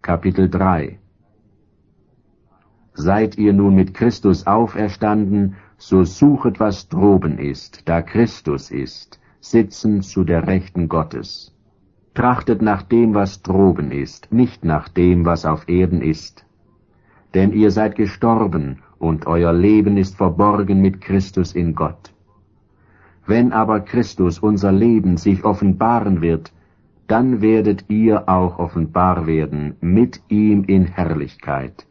Kapitel 3. Seid ihr nun mit Christus auferstanden, so suchet, was droben ist, da Christus ist, sitzend zu der Rechten Gottes. Trachtet nach dem, was droben ist, nicht nach dem, was auf Erden ist. Denn ihr seid gestorben, und euer Leben ist verborgen mit Christus in Gott. Wenn aber Christus, unser Leben, sich offenbaren wird, dann werdet ihr auch offenbar werden mit ihm in Herrlichkeit.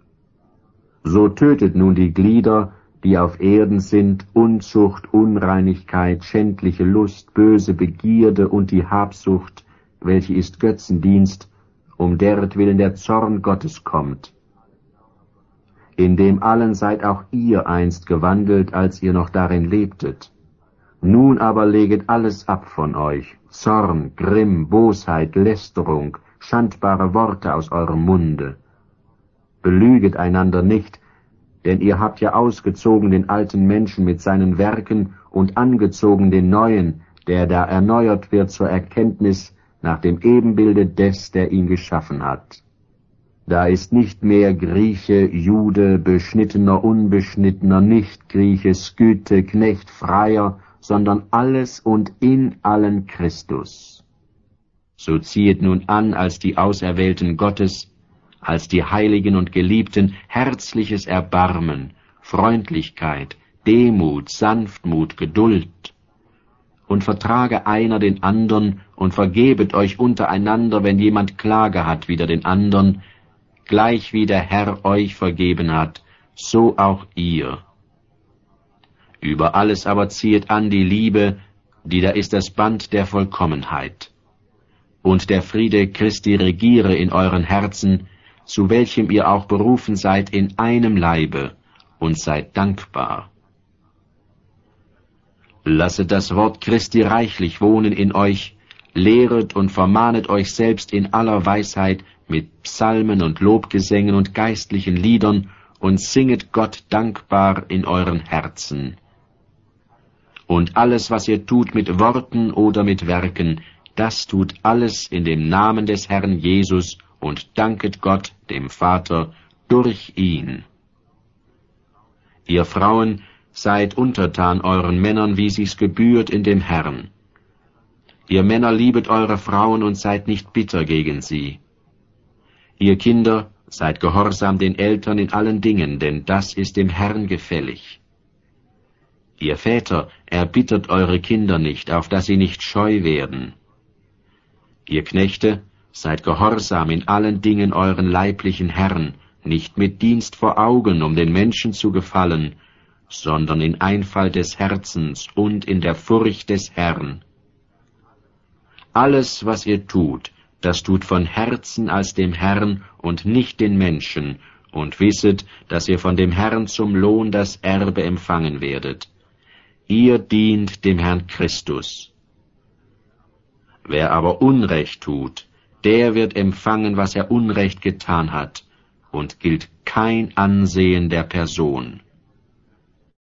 So tötet nun die Glieder, die auf Erden sind, Unzucht, Unreinigkeit, schändliche Lust, böse Begierde und die Habsucht, welche ist Götzendienst, um deretwillen der Zorn Gottes kommt. In dem allen seid auch ihr einst gewandelt, als ihr noch darin lebtet. Nun aber leget alles ab von euch, Zorn, Grimm, Bosheit, Lästerung, schandbare Worte aus eurem Munde. Belüget einander nicht, denn ihr habt ja ausgezogen den alten Menschen mit seinen Werken und angezogen den neuen, der da erneuert wird zur Erkenntnis nach dem Ebenbilde des, der ihn geschaffen hat. Da ist nicht mehr Grieche, Jude, Beschnittener, Unbeschnittener, Nicht-Grieche, Skythe, Knecht, Freier, sondern alles und in allen Christus. So ziehet nun an als die Auserwählten Gottes, als die Heiligen und Geliebten, herzliches Erbarmen, Freundlichkeit, Demut, Sanftmut, Geduld. Und vertrage einer den andern und vergebet euch untereinander, wenn jemand Klage hat wider den andern, gleich wie der Herr euch vergeben hat, so auch ihr. Über alles aber ziehet an die Liebe, die da ist das Band der Vollkommenheit. Und der Friede Christi regiere in euren Herzen, zu welchem ihr auch berufen seid in einem Leibe, und seid dankbar. Lasset das Wort Christi reichlich wohnen in euch, lehret und vermahnet euch selbst in aller Weisheit mit Psalmen und Lobgesängen und geistlichen Liedern und singet Gott dankbar in euren Herzen. Und alles, was ihr tut mit Worten oder mit Werken, das tut alles in dem Namen des Herrn Jesus und danket Gott, dem Vater, durch ihn. Ihr Frauen, seid untertan euren Männern, wie sich's gebührt in dem Herrn. Ihr Männer liebet eure Frauen und seid nicht bitter gegen sie. Ihr Kinder, seid gehorsam den Eltern in allen Dingen, denn das ist dem Herrn gefällig. Ihr Väter, erbittert eure Kinder nicht, auf dass sie nicht scheu werden. Ihr Knechte, seid gehorsam in allen Dingen euren leiblichen Herrn, nicht mit Dienst vor Augen, um den Menschen zu gefallen, sondern in Einfalt des Herzens und in der Furcht des Herrn. Alles, was ihr tut, das tut von Herzen als dem Herrn und nicht den Menschen, und wisset, dass ihr von dem Herrn zum Lohn das Erbe empfangen werdet. Ihr dient dem Herrn Christus. Wer aber Unrecht tut, der wird empfangen, was er Unrecht getan hat, und gilt kein Ansehen der Person.